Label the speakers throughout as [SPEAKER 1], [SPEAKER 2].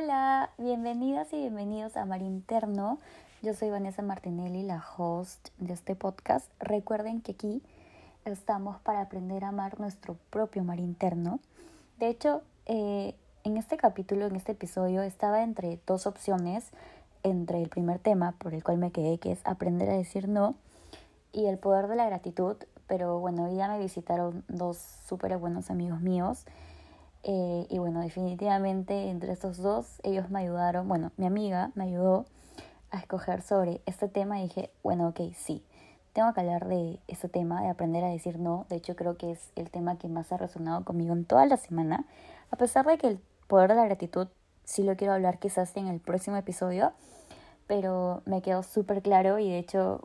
[SPEAKER 1] Hola, bienvenidas y bienvenidos a Mar Interno. Yo soy Vanessa Martinelli, la host de este podcast. Recuerden que aquí estamos para aprender a amar nuestro propio mar interno. De hecho, en este capítulo, en este episodio, estaba entre dos opciones, entre el primer tema por el cual me quedé, que es aprender a decir no, y el poder de la gratitud. Pero bueno, hoy ya me visitaron dos súper buenos amigos míos. Y bueno, definitivamente entre estos dos, ellos me ayudaron, mi amiga me ayudó a escoger sobre este tema y dije, bueno, ok, sí, tengo que hablar de este tema, de aprender a decir no. De hecho, creo que es el tema que más ha resonado conmigo en toda la semana, a pesar de que el poder de la gratitud sí lo quiero hablar quizás en el próximo episodio, pero me quedó súper claro y de hecho,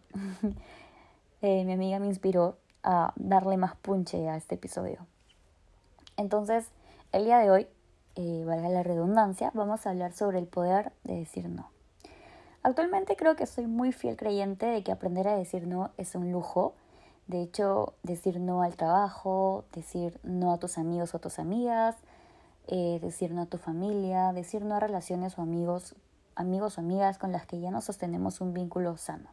[SPEAKER 1] mi amiga me inspiró a darle más punche a este episodio. Entonces, el día de hoy, valga la redundancia, vamos a hablar sobre el poder de decir no. Actualmente creo que soy muy fiel creyente de que aprender a decir no es un lujo. De hecho, decir no al trabajo, decir no a tus amigos o tus amigas, decir no a tu familia, decir no a relaciones o amigos o amigas con las que ya no sostenemos un vínculo sano.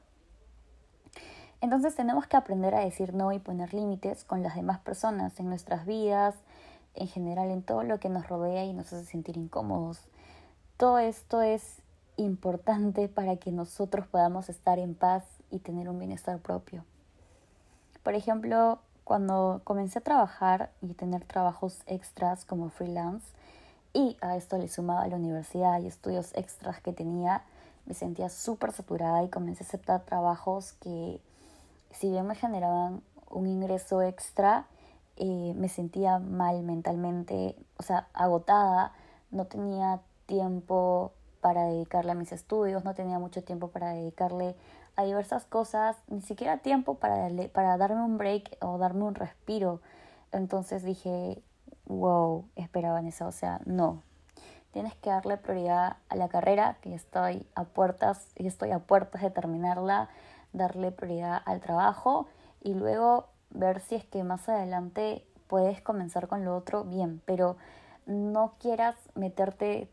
[SPEAKER 1] Entonces tenemos que aprender a decir no y poner límites con las demás personas en nuestras vidas, en general en todo lo que nos rodea y nos hace sentir incómodos. Todo esto es importante para que nosotros podamos estar en paz y tener un bienestar propio. Por ejemplo, cuando comencé a trabajar y tener trabajos extras como freelance, y a esto le sumaba la universidad y estudios extras que tenía, me sentía súper saturada y comencé a aceptar trabajos que, si bien me generaban un ingreso extra, me sentía mal mentalmente, agotada, no tenía tiempo para dedicarle a mis estudios, no tenía mucho tiempo para dedicarle a diversas cosas, ni siquiera tiempo para darme un break o darme un respiro. Entonces dije, wow, espera Vanessa, no, tienes que darle prioridad a la carrera, que estoy a puertas de terminarla, darle prioridad al trabajo y luego ver si es que más adelante puedes comenzar con lo otro, bien, pero no quieras meterte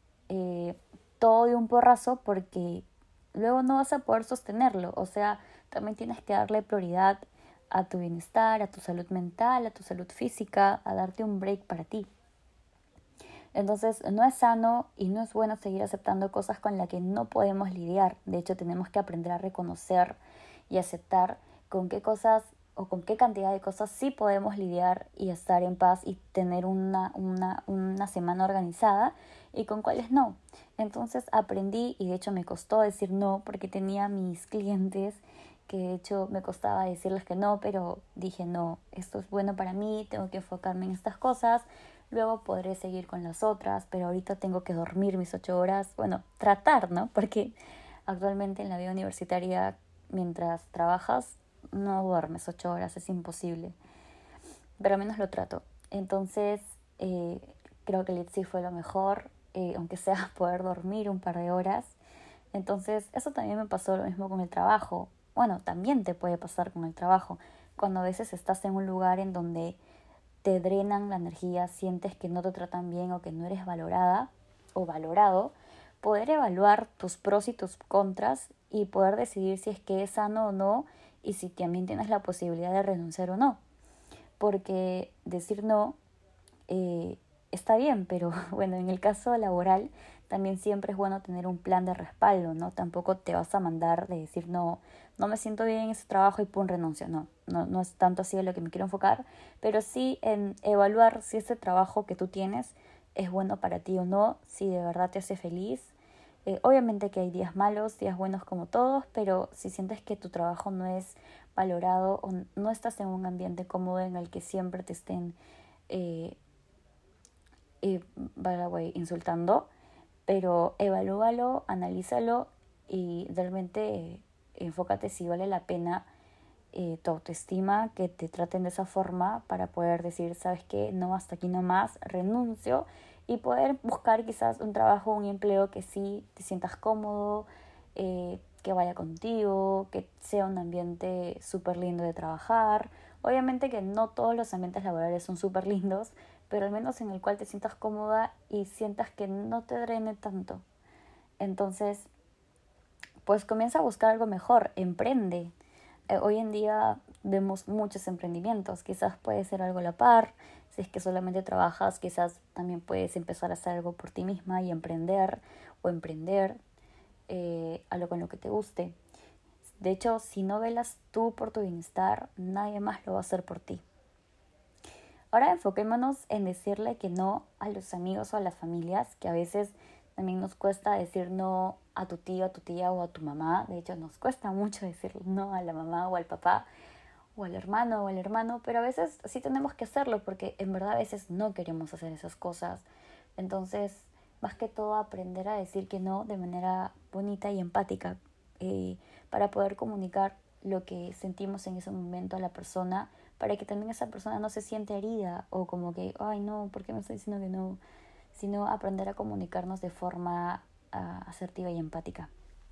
[SPEAKER 1] todo de un porrazo porque luego no vas a poder sostenerlo. También tienes que darle prioridad a tu bienestar, a tu salud mental, a tu salud física, a darte un break para ti. Entonces no es sano y no es bueno seguir aceptando cosas con las que no podemos lidiar. De hecho, tenemos que aprender a reconocer y aceptar con qué cosas o con qué cantidad de cosas sí podemos lidiar y estar en paz y tener una semana organizada y con cuáles no. Entonces aprendí y de hecho me costó decir no porque tenía mis clientes que de hecho me costaba decirles que no, pero dije no, esto es bueno para mí, tengo que enfocarme en estas cosas. Luego podré seguir con las otras, pero ahorita tengo que dormir mis 8 horas. Tratar, ¿no? Porque actualmente en la vida universitaria, mientras trabajas, no duermes 8 horas, es imposible. Pero al menos lo trato. Entonces, creo que el ITSI fue lo mejor, aunque sea poder dormir un par de horas. Entonces, eso también me pasó lo mismo con el trabajo. También te puede pasar con el trabajo. Cuando a veces estás en un lugar en donde te drenan la energía, sientes que no te tratan bien o que no eres valorada o valorado, poder evaluar tus pros y tus contras y poder decidir si es que es sano o no y si también tienes la posibilidad de renunciar o no. Porque decir no está bien, pero en el caso laboral también siempre es bueno tener un plan de respaldo, ¿no? Tampoco te vas a mandar de decir no me siento bien en ese trabajo y pum, renuncio. No es tanto así de lo que me quiero enfocar, pero sí en evaluar si ese trabajo que tú tienes es bueno para ti o no, si de verdad te hace feliz. Obviamente que hay días malos, días buenos como todos, pero si sientes que tu trabajo no es valorado o no estás en un ambiente cómodo en el que siempre te estén insultando, pero evalúalo, analízalo y realmente enfócate si vale la pena tu autoestima, que te traten de esa forma para poder decir, ¿sabes qué? No, hasta aquí nomás, renuncio y poder buscar quizás un trabajo, un empleo que sí te sientas cómodo, que vaya contigo, que sea un ambiente súper lindo de trabajar, Obviamente que no todos los ambientes laborales son súper lindos, pero al menos en el cual te sientas cómoda y sientas que no te drene tanto. Entonces, pues comienza a buscar algo mejor, emprende. Hoy en día vemos muchos emprendimientos, quizás puede ser algo a la par, si es que solamente trabajas, quizás también puedes empezar a hacer algo por ti misma y emprender o emprender algo con lo que te guste. De hecho, si no velas tú por tu bienestar, nadie más lo va a hacer por ti. Ahora enfoquémonos en decirle que no a los amigos o a las familias, que a veces también nos cuesta decir no a tu tío, a tu tía o a tu mamá. De hecho, nos cuesta mucho decir no a la mamá o al papá o al hermano o al hermano, pero a veces sí tenemos que hacerlo porque en verdad a veces no queremos hacer esas cosas. Entonces, más que todo aprender a decir que no de manera bonita y empática para poder comunicar lo que sentimos en ese momento a la persona, para que también esa persona no se siente herida o como que, ay no, ¿por qué me está diciendo que no? Sino aprender a comunicarnos de forma asertiva y empática.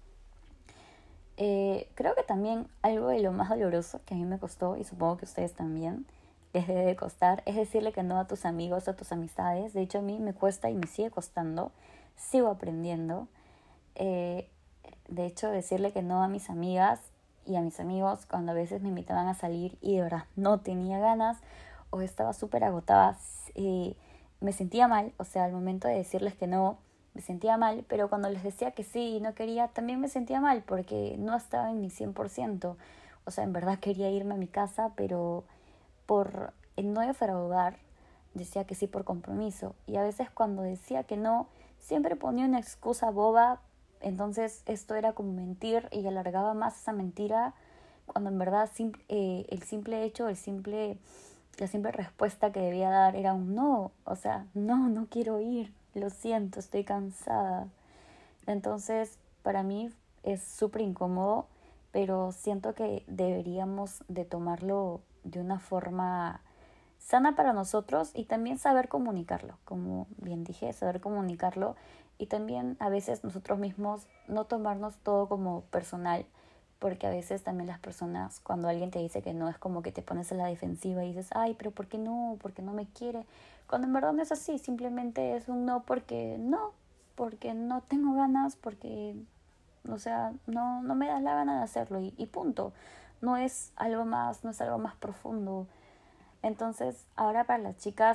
[SPEAKER 1] Creo que también algo de lo más doloroso que a mí me costó, y supongo que a ustedes también les debe de costar, es decirle que no a tus amigos, a tus amistades. De hecho, a mí me cuesta y me sigue costando, sigo aprendiendo. Eh, de hecho, decirle que no a mis amigas y a mis amigos cuando a veces me invitaban a salir y de verdad no tenía ganas o estaba súper agotada, me sentía mal. O sea, al momento de decirles que no, me sentía mal, pero cuando les decía que sí y no quería, también me sentía mal porque no estaba en mi 100%. O sea, en verdad quería irme a mi casa, pero por el no defraudar, decía que sí por compromiso. Y a veces cuando decía que no, siempre ponía una excusa boba. Entonces esto era como mentir y alargaba más esa mentira cuando en verdad el simple hecho, la simple respuesta que debía dar era un no. O sea, no, no quiero ir, lo siento, estoy cansada. Entonces, para mí es súper incómodo, pero siento que deberíamos de tomarlo de una forma sana para nosotros y también saber comunicarlo, como bien dije, saber comunicarlo y también a veces nosotros mismos no tomarnos todo como personal, porque a veces también las personas, cuando alguien te dice que no, es como que te pones a la defensiva y dices, ay, pero ¿por qué no? ¿Por qué no me quiere? Cuando en verdad no es así, simplemente es un no porque no tengo ganas, porque, o sea, no me da la gana de hacerlo y punto. No es algo más, no es algo más profundo. Entonces, ahora para las chicas,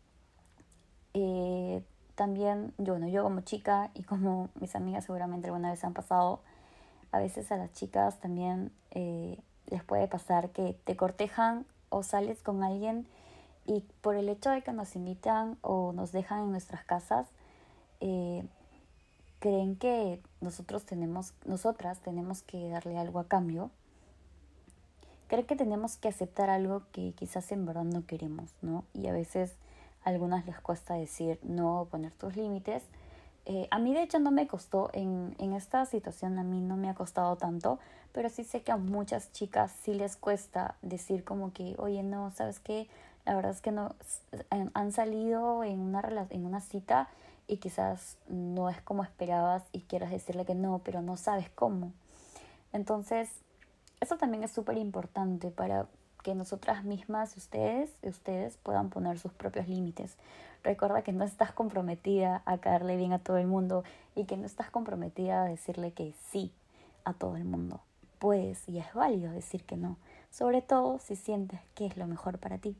[SPEAKER 1] también, yo como chica y como mis amigas seguramente alguna vez han pasado, a veces a las chicas también les puede pasar que te cortejan o sales con alguien y por el hecho de que nos invitan o nos dejan en nuestras casas, eh, creen que nosotras tenemos que darle algo a cambio. Creen que tenemos que aceptar algo que quizás en verdad no queremos, ¿no? Y a veces a algunas les cuesta decir no o poner tus límites. A mí de hecho no me costó, en esta situación a mí no me ha costado tanto, pero sí sé que a muchas chicas sí les cuesta decir como que, oye, no, ¿sabes qué? La verdad es que no, han salido en una cita y quizás no es como esperabas y quieras decirle que no, pero no sabes cómo. Entonces, eso también es súper importante para que nosotras mismas, ustedes puedan poner sus propios límites. Recuerda que no estás comprometida a caerle bien a todo el mundo y que no estás comprometida a decirle que sí a todo el mundo. Puedes y es válido decir que no, sobre todo si sientes que es lo mejor para ti.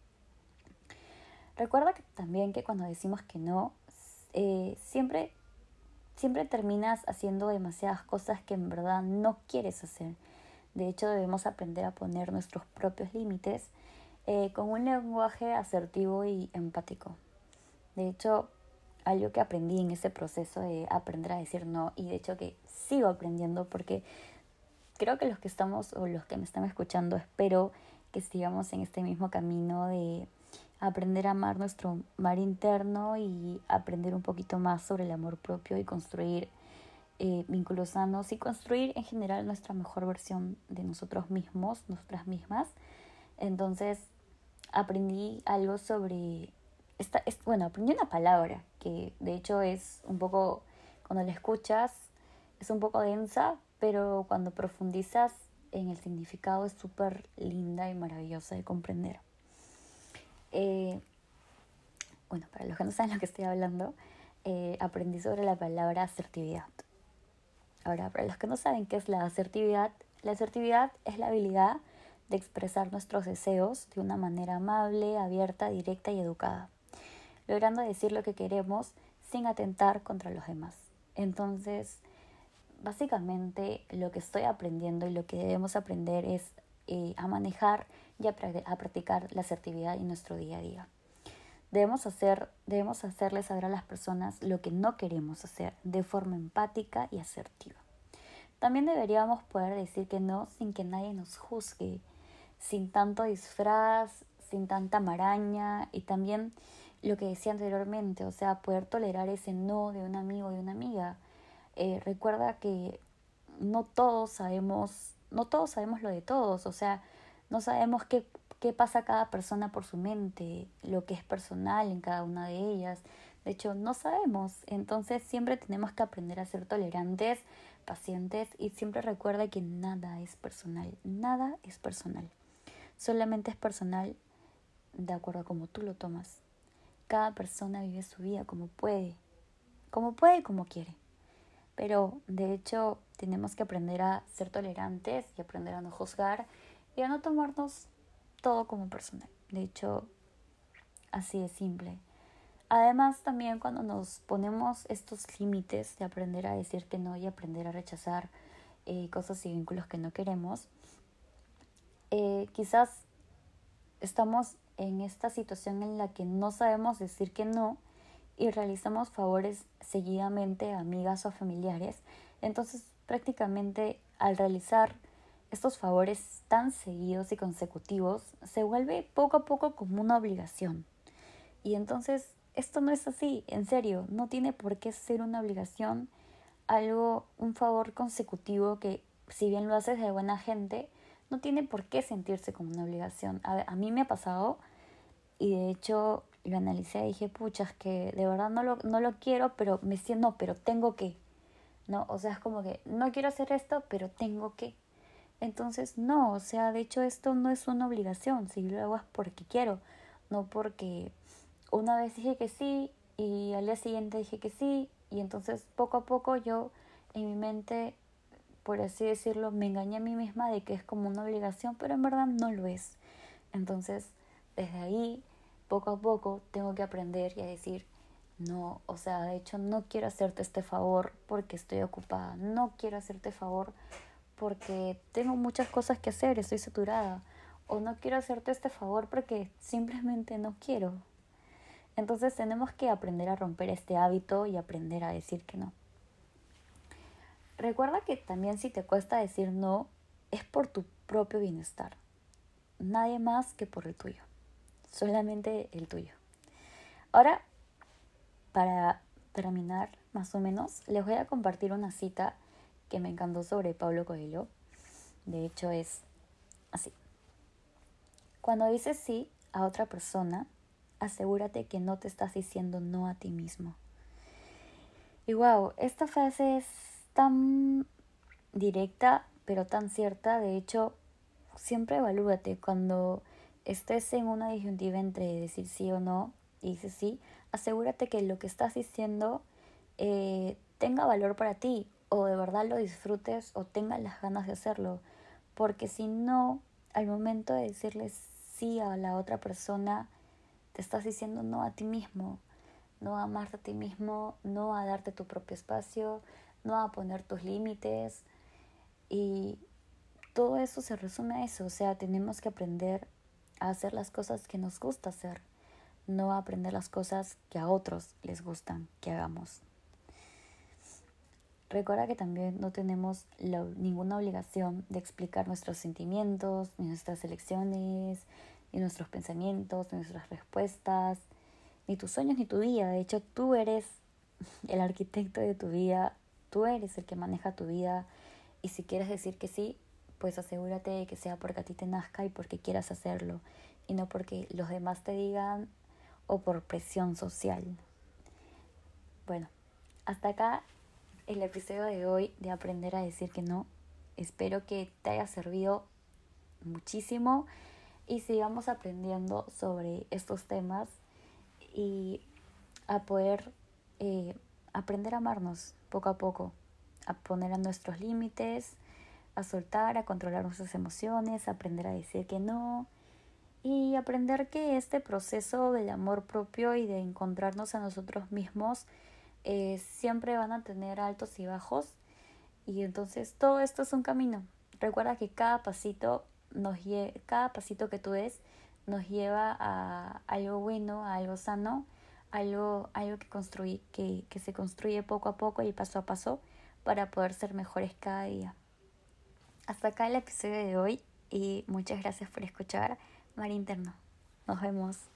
[SPEAKER 1] Recuerda que también que cuando decimos que no, siempre terminas haciendo demasiadas cosas que en verdad no quieres hacer. De hecho, debemos aprender a poner nuestros propios límites con un lenguaje asertivo y empático. De hecho, algo que aprendí en ese proceso de aprender a decir no, y de hecho que sigo aprendiendo porque creo que los que estamos o los que me están escuchando, espero que sigamos en este mismo camino de aprender a amar nuestro mar interno y aprender un poquito más sobre el amor propio y construir vínculos sanos y construir en general nuestra mejor versión de nosotros mismos, nosotras mismas. Entonces aprendí algo sobre aprendí una palabra que de hecho es un poco, cuando la escuchas, es un poco densa, pero cuando profundizas en el significado es súper linda y maravillosa de comprender. Bueno, para los que no saben lo que estoy hablando, aprendí sobre la palabra asertividad. Ahora, para los que no saben qué es la asertividad es la habilidad de expresar nuestros deseos de una manera amable, abierta, directa y educada, logrando decir lo que queremos sin atentar contra los demás. Entonces, básicamente lo que estoy aprendiendo y lo que debemos aprender es a manejar y a practicar la asertividad en nuestro día a día. Debemos hacerles saber a las personas lo que no queremos hacer de forma empática y asertiva. También deberíamos poder decir que no sin que nadie nos juzgue, sin tanto disfraz, sin tanta maraña, y también lo que decía anteriormente, o sea, poder tolerar ese no de un amigo o de una amiga. Recuerda que no todos sabemos lo de todos, o sea, no sabemos qué pasa cada persona por su mente, lo que es personal en cada una de ellas. De hecho, no sabemos. Entonces siempre tenemos que aprender a ser tolerantes, pacientes, y siempre recuerda que nada es personal. Nada es personal. Solamente es personal de acuerdo a cómo tú lo tomas. Cada persona vive su vida como puede y como quiere. Pero de hecho tenemos que aprender a ser tolerantes y aprender a no juzgar y a no tomarnos todo como personal. De hecho, así de simple. Además, también cuando nos ponemos estos límites de aprender a decir que no y aprender a rechazar cosas y vínculos que no queremos, quizás estamos en esta situación en la que no sabemos decir que no y realizamos favores seguidamente a amigas o familiares. Entonces, prácticamente al realizar estos favores tan seguidos y consecutivos, se vuelve poco a poco como una obligación. Y entonces, esto no es así, en serio, no tiene por qué ser una obligación, un favor consecutivo que, si bien lo haces de buena gente, no tiene por qué sentirse como una obligación. A mí me ha pasado, y de hecho lo analicé y dije, pucha, es que de verdad no lo quiero, pero me siento, no, pero tengo que, ¿no? O sea, es como que no quiero hacer esto, pero tengo que. Entonces, no, o sea, de hecho esto no es una obligación, si lo hago es porque quiero, no porque una vez dije que sí y al día siguiente dije que sí, y entonces poco a poco yo en mi mente, por así decirlo, me engañé a mí misma de que es como una obligación, pero en verdad no lo es. Entonces, desde ahí, poco a poco, tengo que aprender y a decir, no, o sea, de hecho no quiero hacerte este favor porque estoy ocupada, no quiero hacerte favor porque tengo muchas cosas que hacer, estoy saturada, o no quiero hacerte este favor porque simplemente no quiero. Entonces tenemos que aprender a romper este hábito y aprender a decir que no. Recuerda que también si te cuesta decir no, es por tu propio bienestar. Nadie más que por el tuyo. Solamente el tuyo. Ahora, para terminar, más o menos, les voy a compartir una cita que me encantó sobre Paulo Coelho. De hecho, es así. Cuando dices sí a otra persona, asegúrate que no te estás diciendo no a ti mismo. Y wow, esta frase es tan directa, pero tan cierta. De hecho, siempre evalúate cuando estés en una disyuntiva entre decir sí o no y dices sí, asegúrate que lo que estás diciendo tenga valor para ti, o de verdad lo disfrutes o tengas las ganas de hacerlo. Porque si no, al momento de decirle sí a la otra persona, te estás diciendo no a ti mismo, no a amarte a ti mismo, no a darte tu propio espacio, no a poner tus límites. Y todo eso se resume a eso, o sea, tenemos que aprender a hacer las cosas que nos gusta hacer, no a aprender las cosas que a otros les gustan que hagamos. Recuerda que también no tenemos ninguna obligación de explicar nuestros sentimientos, ni nuestras elecciones, ni nuestros pensamientos, ni nuestras respuestas, ni tus sueños, ni tu vida. De hecho, tú eres el arquitecto de tu vida, tú eres el que maneja tu vida, y si quieres decir que sí, pues asegúrate de que sea porque a ti te nazca y porque quieras hacerlo, y no porque los demás te digan o por presión social. Bueno, hasta acá el episodio de hoy de aprender a decir que no. Espero que te haya servido muchísimo y sigamos aprendiendo sobre estos temas y a poder aprender a amarnos poco a poco, a poner a nuestros límites, a soltar, a controlar nuestras emociones, a aprender a decir que no y aprender que este proceso del amor propio y de encontrarnos a nosotros mismos siempre van a tener altos y bajos y entonces todo esto es un camino. Recuerda que cada pasito que tú des nos lleva a algo bueno, a algo sano, algo que se construye poco a poco y paso a paso para poder ser mejores cada día. Hasta acá el episodio de hoy y muchas gracias por escuchar Mar Interno. Nos vemos.